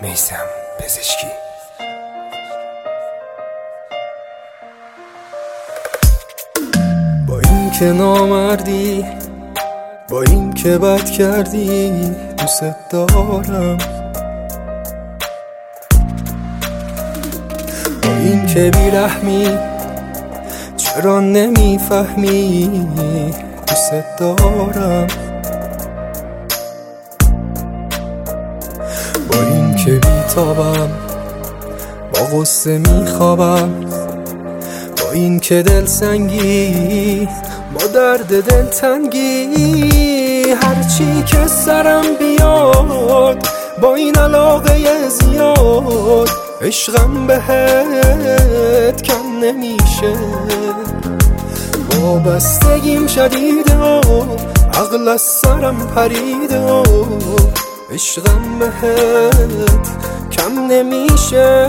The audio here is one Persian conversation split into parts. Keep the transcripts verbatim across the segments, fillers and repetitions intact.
میثم پزشکی. با این که نامردی، با این که بد کردی، دوست دارم. با این که بیرحمی، چرا نمیفهمی، دوست دارم. با این که بیتابم، با غصه میخوابم، با این که دل سنگی، با درد دل تنگی، هرچی که سرم بیاد، با این علاقه زیاد، عشقم بهت کم نمیشه. وابستگیم شدیده و عقل از سرم پریده و عشقم بهت کم نمیشه.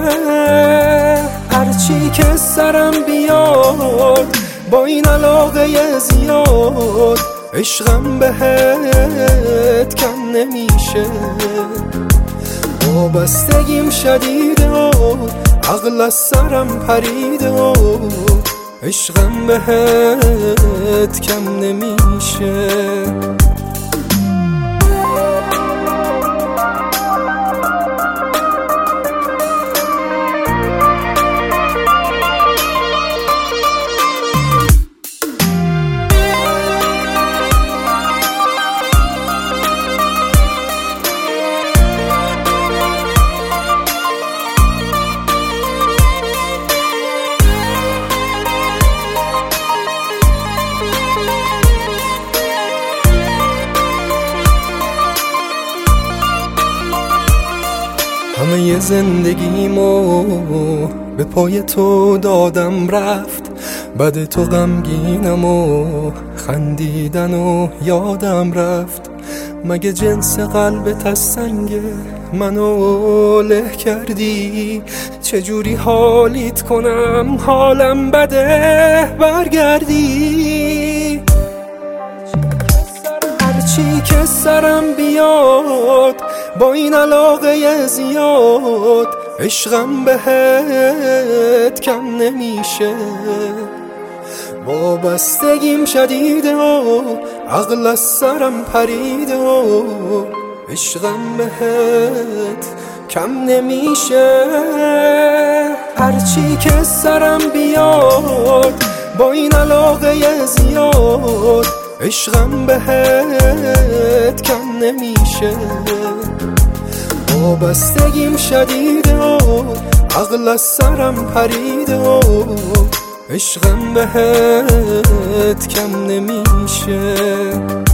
هرچی که سرم بیاد، با این علاقه زیاد، عشقم بهت کم نمیشه. وابستگیم شدیده و عقل از سرم پریده و عشقم بهت کم نمیشه. همه ی زندگیمو به پای تو دادم رفت، بعد تو غمگینم و خندیدن و یادم رفت. مگه جنس قلبت از سنگ منو له کردی؟ چجوری حالیت کنم حالم بده برگردی؟ هرچی که سرم بیاد، با این علاقه زیاد، عشقم بهت کم نمیشه. وابستگیم شدیده و عقل از سرم پریده و عشقم بهت کم نمیشه. هرچی که سرم بیاد، با این علاقه زیاد، عشقم بهت کم نمیشه. وابستگیم شدیده و عقل از سرم پریده و عشقم بهت کم نمیشه.